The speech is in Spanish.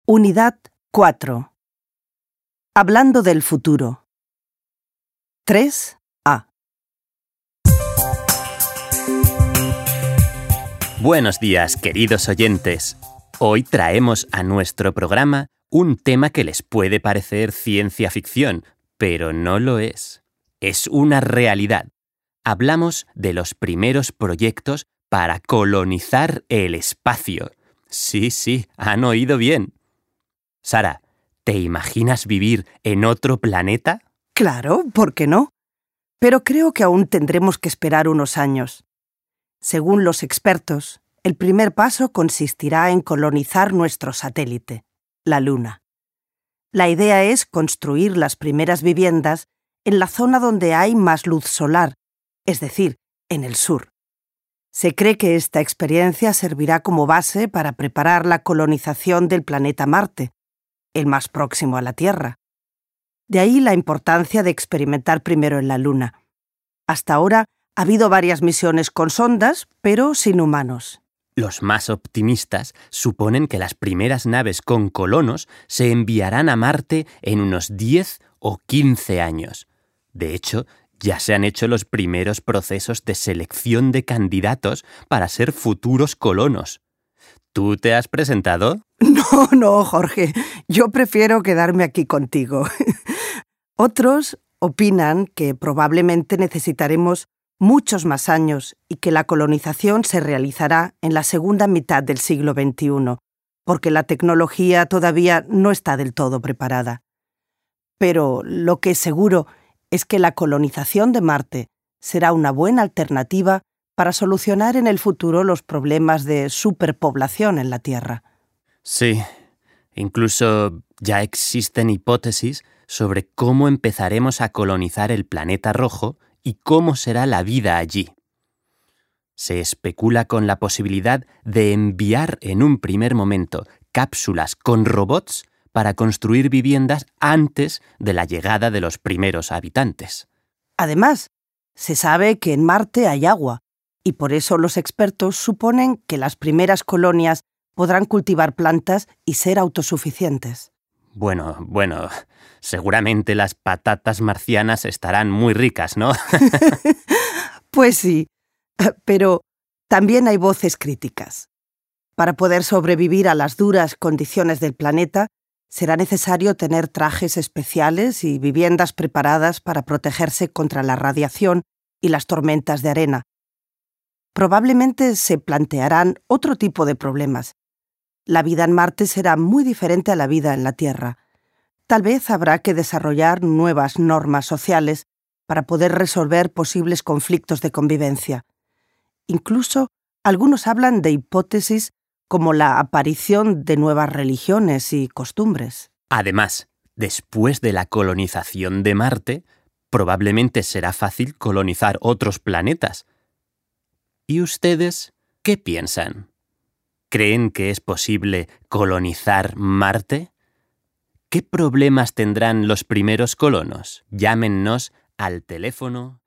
Unidad 4. Hablando del futuro. 3A. Buenos días, queridos oyentes. Hoy traemos a nuestro programa un tema que les puede parecer ciencia ficción, pero no lo es. Es una realidad. Hablamos de los primeros proyectos para colonizar el espacio. Sí, han oído bien. Sara, ¿te imaginas vivir en otro planeta? Claro, ¿por qué no? Pero creo que aún tendremos que esperar unos años. Según los expertos, el primer paso consistirá en colonizar nuestro satélite, la Luna. La idea es construir las primeras viviendas en la zona donde hay más luz solar, es decir, en el sur. Se cree que esta experiencia servirá como base para preparar la colonización del planeta Marte, el más próximo a la Tierra. De ahí la importancia de experimentar primero en la Luna. Hasta ahora ha habido varias misiones con sondas, pero sin humanos. Los más optimistas suponen que las primeras naves con colonos se enviarán a Marte en unos 10 o 15 años. De hecho, ya se han hecho los primeros procesos de selección de candidatos para ser futuros colonos. ¿Tú te has presentado? No, Jorge. Yo prefiero quedarme aquí contigo. Otros opinan que probablemente necesitaremos muchos más años y que la colonización se realizará en la segunda mitad del siglo XXI, porque la tecnología todavía no está del todo preparada. Pero lo que es seguro es que la colonización de Marte será una buena alternativa para solucionar en el futuro los problemas de superpoblación en la Tierra. Sí, incluso ya existen hipótesis sobre cómo empezaremos a colonizar el planeta rojo y cómo será la vida allí. Se especula con la posibilidad de enviar en un primer momento cápsulas con robots para construir viviendas antes de la llegada de los primeros habitantes. Además, se sabe que en Marte hay agua, y por eso los expertos suponen que las primeras colonias podrán cultivar plantas y ser autosuficientes. Bueno, seguramente las patatas marcianas estarán muy ricas, ¿no? Pues sí, pero también hay voces críticas. Para poder sobrevivir a las duras condiciones del planeta, será necesario tener trajes especiales y viviendas preparadas para protegerse contra la radiación y las tormentas de arena. Probablemente se plantearán otro tipo de problemas. La vida en Marte será muy diferente a la vida en la Tierra. Tal vez habrá que desarrollar nuevas normas sociales para poder resolver posibles conflictos de convivencia. Incluso algunos hablan de hipótesis como la aparición de nuevas religiones y costumbres. Además, después de la colonización de Marte, probablemente será fácil colonizar otros planetas. ¿Y ustedes qué piensan? ¿Creen que es posible colonizar Marte? ¿Qué problemas tendrán los primeros colonos? Llámennos al teléfono